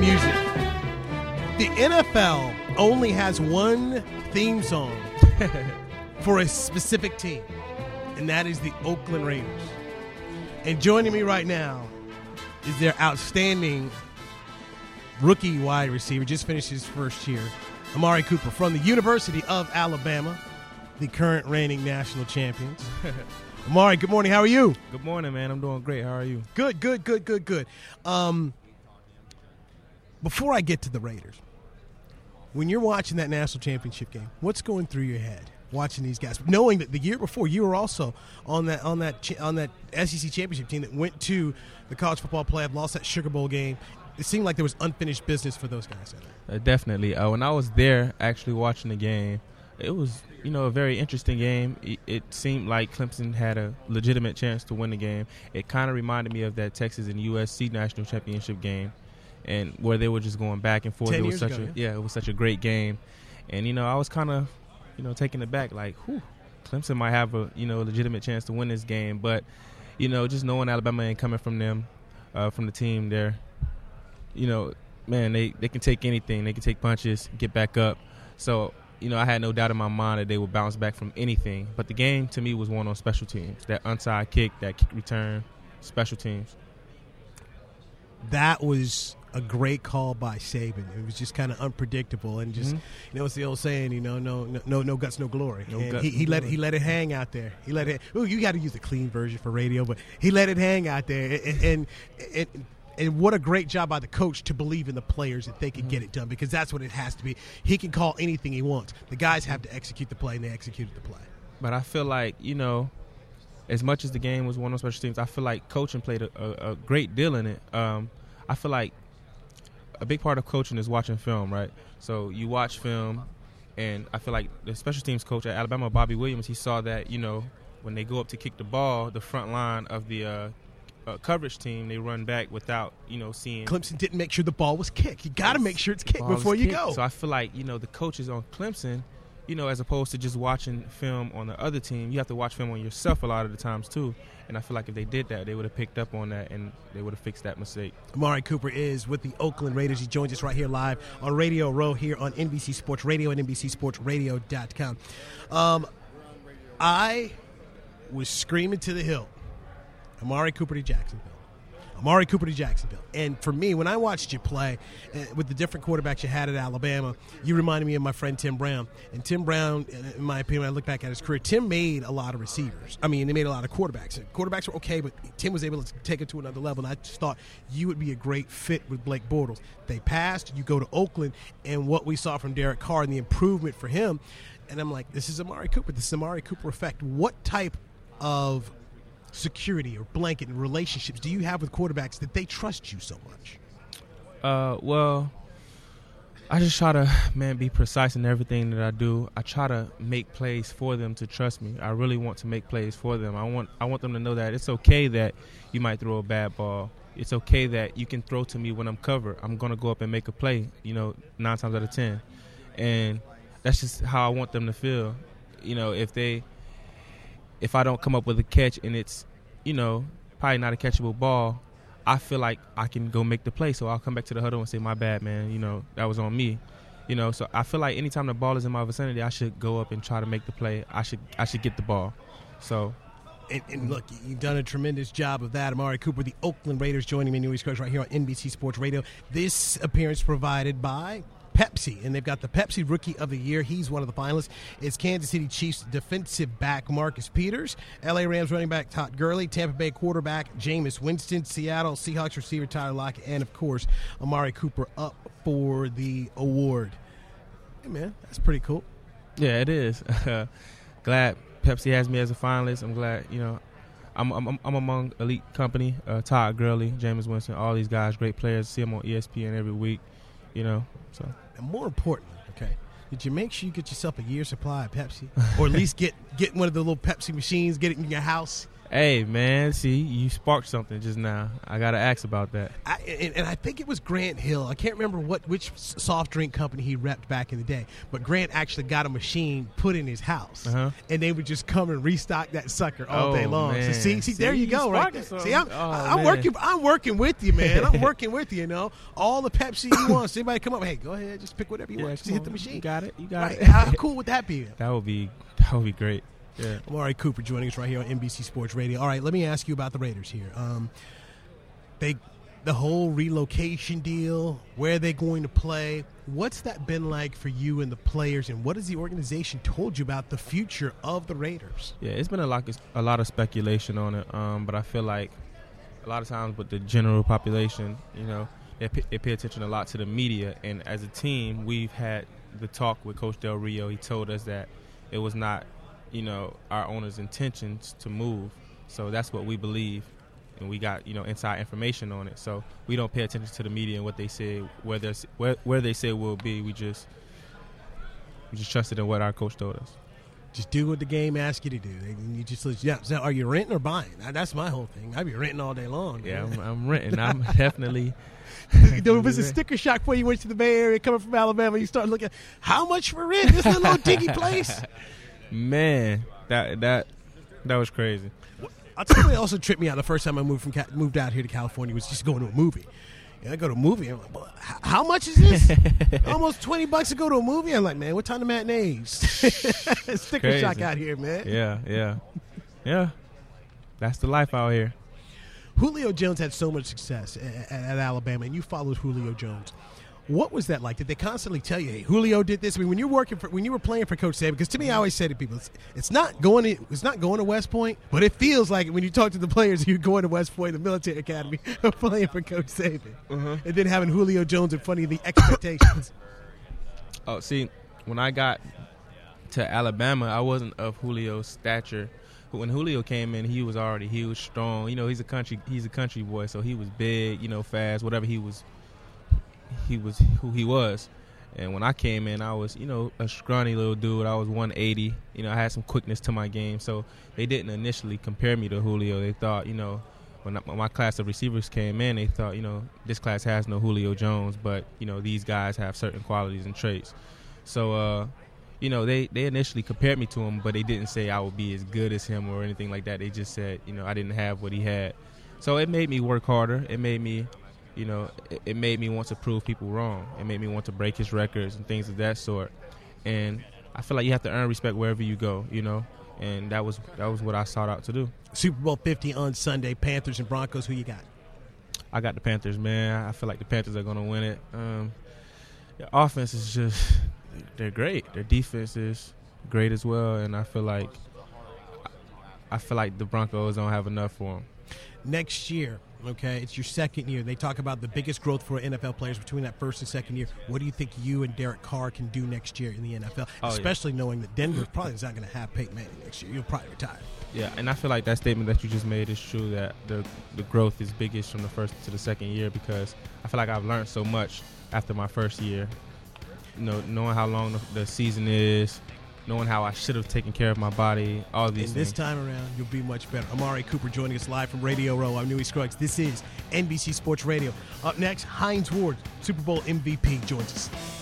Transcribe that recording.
music. The NFL only has one theme song for a specific team, and that is the Oakland Raiders. And joining me right now is their outstanding rookie wide receiver, just finished his first year, Amari Cooper from the University of Alabama, the current reigning national champions. Amari, good morning. How are you? Good morning, man. I'm doing great. How are you? Good. Before I get to the Raiders, when you're watching that national championship game, what's going through your head watching these guys, knowing that the year before you were also on that SEC championship team that went to the college football playoff, lost that Sugar Bowl game? It seemed like there was unfinished business for those guys. Definitely. When I was there actually watching the game, it was, a very interesting game. It seemed like Clemson had a legitimate chance to win the game. It kind of reminded me of that Texas and USC national championship game, and where they were just going back and forth. It was such a great game. And, I was kind of, taken aback, like, Clemson might have a, legitimate chance to win this game. But, just knowing Alabama ain't coming from them, from the team there, man, they can take anything. They can take punches, get back up. So, I had no doubt in my mind that they would bounce back from anything. But the game, to me, was won on special teams. That onside kick, that kick return, special teams. That was a great call by Saban. It was just kind of unpredictable, and just it's the old saying, no guts, no glory. He let it hang out there. He let it. Oh, you got to use the clean version for radio, but he let it hang out there, and what a great job by the coach to believe in the players that they can get it done, because that's what it has to be. He can call anything he wants. The guys have to execute the play, and they executed the play. But I feel like, as much as the game was won on special teams, I feel like coaching played a great deal in it. I feel like a big part of coaching is watching film, right? So you watch film, and I feel like the special teams coach at Alabama, Bobby Williams, he saw that, when they go up to kick the ball, the front line of the coverage team, they run back without, seeing. Clemson didn't make sure the ball was kicked. You got to make sure it's kicked before you go. So I feel like, the coaches on Clemson, as opposed to just watching film on the other team, you have to watch film on yourself a lot of the times too. And I feel like if they did that, they would have picked up on that, and they would have fixed that mistake. Amari Cooper is with the Oakland Raiders. He joins us right here live on Radio Row here on NBC Sports Radio and NBCSportsRadio.com. I was screaming to the hill, Amari Cooper to Jacksonville. Amari Cooper to Jacksonville. And for me, when I watched you play with the different quarterbacks you had at Alabama, you reminded me of my friend Tim Brown. And Tim Brown, in my opinion, when I look back at his career, Tim made a lot of receivers. I mean, they made a lot of quarterbacks. Quarterbacks were okay, but Tim was able to take it to another level. And I just thought you would be a great fit with Blake Bortles. They passed. You go to Oakland, and what we saw from Derek Carr and the improvement for him, and I'm like, this is Amari Cooper. This is Amari Cooper effect. What type of security or blanket and relationships do you have with quarterbacks that they trust you so much? Well, I just try to, be precise in everything that I do. I try to make plays for them to trust me. I really want to make plays for them. I want them to know that it's okay that you might throw a bad ball. It's okay that you can throw to me when I'm covered. I'm going to go up and make a play, 9 times out of 10. And that's just how I want them to feel. If I don't come up with a catch and it's, probably not a catchable ball, I feel like I can go make the play. So I'll come back to the huddle and say, my bad, man, that was on me. So I feel like anytime the ball is in my vicinity, I should go up and try to make the play. I should get the ball. So. And look, you've done a tremendous job of that. Amari Cooper, the Oakland Raiders, joining me in News Coach right here on NBC Sports Radio. This appearance provided by Pepsi, and they've got the Pepsi Rookie of the Year. He's one of the finalists. It's Kansas City Chiefs defensive back Marcus Peters, LA Rams running back Todd Gurley, Tampa Bay quarterback Jameis Winston, Seattle Seahawks receiver Tyler Lockett, and, of course, Amari Cooper up for the award. Hey, man, that's pretty cool. Yeah, it is. Glad Pepsi has me as a finalist. I'm glad, I'm among elite company. Todd Gurley, Jameis Winston, all these guys, great players. See them on ESPN every week, so. And more importantly, okay, did you make sure you get yourself a year's supply of Pepsi, or at least get one of the little Pepsi machines, get it in your house? Hey, man, see, you sparked something just now. I got to ask about that. And I think it was Grant Hill. I can't remember which soft drink company he repped back in the day, but Grant actually got a machine put in his house, and they would just come and restock that sucker all day long. Man. So see, there you go, right there. See, I'm working with you, man. I'm working with you. You know, all the Pepsi you want. So anybody come up, hey, go ahead, just pick whatever you want. Just hit the machine. You got it. Right. How cool would that be? That would be great. Yeah. Amari Cooper joining us right here on NBC Sports Radio. All right, let me ask you about the Raiders here. The whole relocation deal, where are they going to play? What's that been like for you and the players, and what has the organization told you about the future of the Raiders? Yeah, it's been a lot of speculation on it, but I feel like a lot of times with the general population, you know, they pay attention a lot to the media, and as a team, we've had the talk with Coach Del Rio. He told us that it was not, you know, our owner's intentions to move. So that's what we believe, and we got, you know, inside information on it. So we don't pay attention to the media and what they say, where they say we'll be. We just trusted in what our coach told us. Just do what the game asks you to do. You just so are you renting or buying? That's my whole thing. I'd be renting all day long. Yeah, I'm renting. I'm definitely. There was a sticker shock before you went to the Bay Area, coming from Alabama. You start looking, how much for rent? This little diggy place. Man, that was crazy. I'll tell you what also tripped me out the first time I moved out here to California was just going to a movie. I go to a movie. I'm like, well, how much is this? Almost $20 to go to a movie. I'm like, man, what time the matinees? Sticker crazy. shock out here, man. Yeah. That's the life out here. Julio Jones had so much success at Alabama, and you followed Julio Jones. What was that like? Did they constantly tell you, hey, Julio did this? I mean, when you were playing for Coach Saban, because to me, I always say to people, it's not going to West Point, but it feels like when you talk to the players, you're going to West Point, the military academy, playing for Coach Saban, and then having Julio Jones in front of the expectations. Oh, see, when I got to Alabama, I wasn't of Julio's stature. But when Julio came in, he was strong. You know, he's a country boy, so he was big, you know, fast, whatever he was who he was. And when I came in, I was, you know, a scrawny little dude. I was 180. You know, I had some quickness to my game. So they didn't initially compare me to Julio. They thought, you know, when my class of receivers came in, they thought, you know, this class has no Julio Jones, but, you know, these guys have certain qualities and traits. So, you know, they initially compared me to him, but they didn't say I would be as good as him or anything like that. They just said, you know, I didn't have what he had. So it made me work harder. It made me, you know, it made me want to prove people wrong. It made me want to break his records and things of that sort. And I feel like you have to earn respect wherever you go, you know. And that was what I sought out to do. Super Bowl 50 on Sunday, Panthers and Broncos. Who you got? I got the Panthers, man. I feel like the Panthers are going to win it. Their offense is just – they're great. Their defense is great as well, and I feel like the Broncos don't have enough for them. Next year, okay, it's your second year. They talk about the biggest growth for NFL players between that first and second year. What do you think you and Derek Carr can do next year in the NFL, especially knowing that Denver probably is not going to have Peyton Manning next year? You'll probably retire. Yeah, and I feel like that statement that you just made is true, that the growth is biggest from the first to the second year, because I feel like I've learned so much after my first year. You know, knowing how long the season is, knowing how I should have taken care of my body, all these things. This time around, you'll be much better. Amari Cooper joining us live from Radio Row. I'm Newy Scruggs. This is NBC Sports Radio. Up next, Hines Ward, Super Bowl MVP, joins us.